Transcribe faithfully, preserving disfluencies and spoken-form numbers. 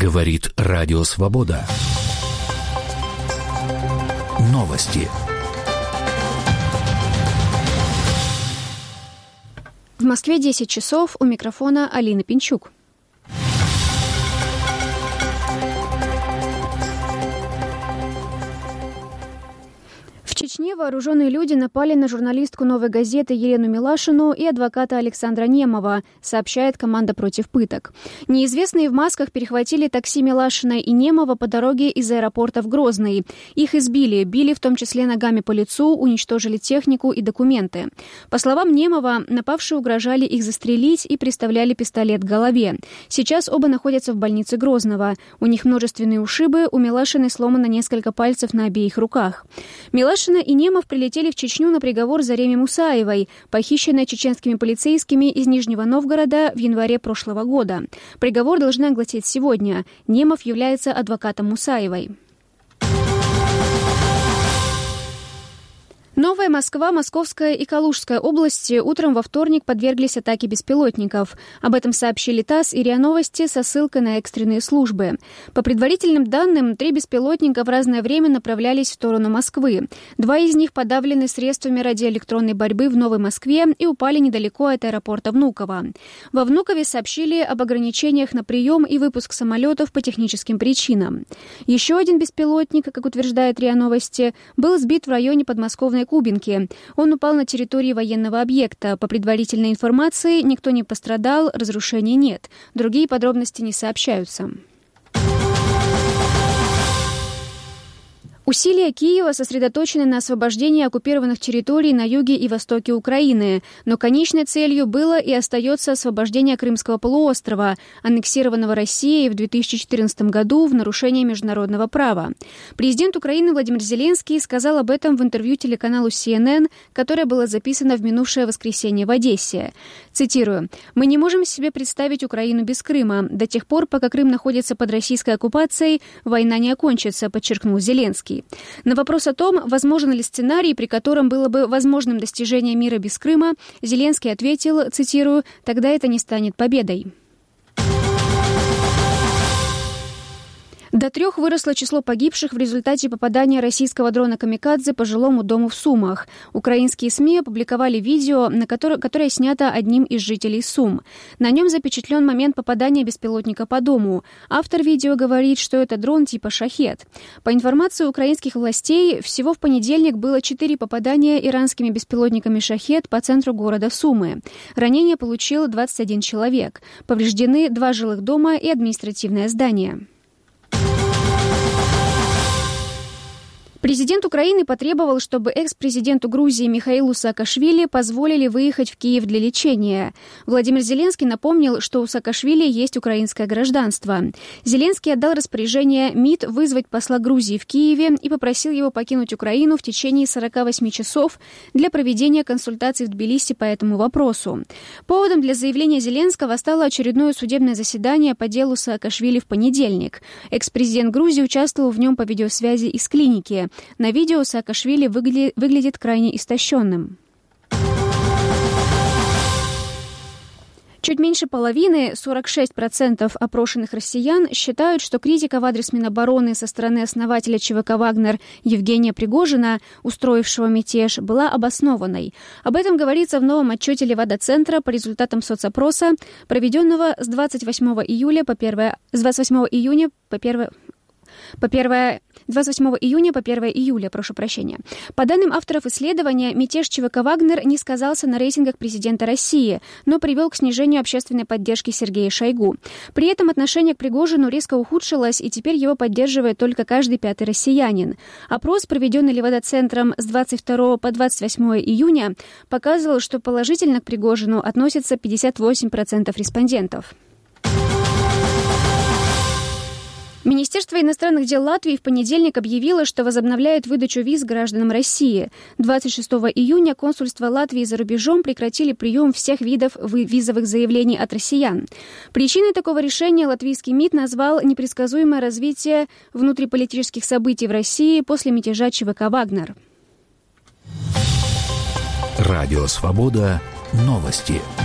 Говорит Радио Свобода. Новости. В Москве десять часов, у микрофона Алина Пинчук. В Чечне вооруженные люди напали на журналистку «Новой газеты» Елену Милашину и адвоката Александра Немова, сообщает команда «Против пыток». Неизвестные в масках перехватили такси Милашина и Немова по дороге из аэропорта в Грозный. Их избили, били в том числе ногами по лицу, уничтожили технику и документы. По словам Немова, напавшие угрожали их застрелить и приставляли пистолет к голове. Сейчас оба находятся в больнице Грозного. У них множественные ушибы, у Милашиной сломано несколько пальцев на обеих руках. Милашина и Немов прилетели в Чечню на приговор Зареме Мусаевой, похищенной чеченскими полицейскими из Нижнего Новгорода в январе прошлого года. Приговор должны огласить сегодня. Немов является адвокатом Мусаевой. Новая Москва, Московская и Калужская области утром во вторник подверглись атаке беспилотников. Об этом сообщили ТАСС и РИА Новости со ссылкой на экстренные службы. По предварительным данным, три беспилотника в разное время направлялись в сторону Москвы. Два из них подавлены средствами радиоэлектронной борьбы в Новой Москве и упали недалеко от аэропорта Внуково. Во Внукове сообщили об ограничениях на прием и выпуск самолетов по техническим причинам. Еще один беспилотник, как утверждает РИА Новости, был сбит в районе подмосковной Кубинки. Он упал на территории военного объекта. По предварительной информации, никто не пострадал, разрушений нет. Другие подробности не сообщаются. Усилия Киева сосредоточены на освобождении оккупированных территорий на юге и востоке Украины, но конечной целью было и остается освобождение Крымского полуострова, аннексированного Россией в две тысячи четырнадцатом году в нарушение международного права. Президент Украины Владимир Зеленский сказал об этом в интервью телеканалу си эн эн, которое было записано в минувшее воскресенье в Одессе. Цитирую: «Мы не можем себе представить Украину без Крыма. До тех пор, пока Крым находится под российской оккупацией, война не окончится», подчеркнул Зеленский. На вопрос о том, возможен ли сценарий, при котором было бы возможным достижение мира без Крыма, Зеленский ответил, цитирую: «Тогда это не станет победой». До трех выросло число погибших в результате попадания российского дрона «Камикадзе» по жилому дому в Сумах. Украинские СМИ опубликовали видео, на которое, которое снято одним из жителей Сум. На нем запечатлен момент попадания беспилотника по дому. Автор видео говорит, что это дрон типа «Шахед». По информации украинских властей, всего в понедельник было четыре попадания иранскими беспилотниками «Шахед» по центру города Сумы. Ранения получил двадцать один человек. Повреждены два жилых дома и административное здание. Президент Украины потребовал, чтобы экс-президенту Грузии Михаилу Саакашвили позволили выехать в Киев для лечения. Владимир Зеленский напомнил, что у Саакашвили есть украинское гражданство. Зеленский отдал распоряжение МИД вызвать посла Грузии в Киеве и попросил его покинуть Украину в течение сорока восьми часов для проведения консультаций в Тбилиси по этому вопросу. Поводом для заявления Зеленского стало очередное судебное заседание по делу Саакашвили в понедельник. Экс-президент Грузии участвовал в нем по видеосвязи из клиники. На видео Саакашвили выгля... выглядит крайне истощенным. Чуть меньше половины, сорок шесть процентов опрошенных россиян, считают, что критика в адрес Минобороны со стороны основателя ЧВК «Вагнер» Евгения Пригожина, устроившего мятеж, была обоснованной. Об этом говорится в новом отчете Левада-центра по результатам соцопроса, проведенного с двадцать восьмого июля по первое... с двадцать восьмого июня по первое... по первое... двадцать восьмого июня по первое июля, прошу прощения. По данным авторов исследования, мятеж ЧВК «Вагнер» не сказался на рейтингах президента России, но привел к снижению общественной поддержки Сергея Шойгу. При этом отношение к Пригожину резко ухудшилось, и теперь его поддерживает только каждый пятый россиянин. Опрос, проведенный Левада-центром с двадцать второго по двадцать восьмое июня, показывал, что положительно к Пригожину относятся пятьдесят восемь процентов респондентов. Министерство иностранных дел Латвии в понедельник объявило, что возобновляет выдачу виз гражданам России. двадцать шестого июня консульства Латвии за рубежом прекратили прием всех видов визовых заявлений от россиян. Причиной такого решения латвийский МИД назвал непредсказуемое развитие внутриполитических событий в России после мятежа ЧВК «Вагнер». Радио «Свобода». Новости.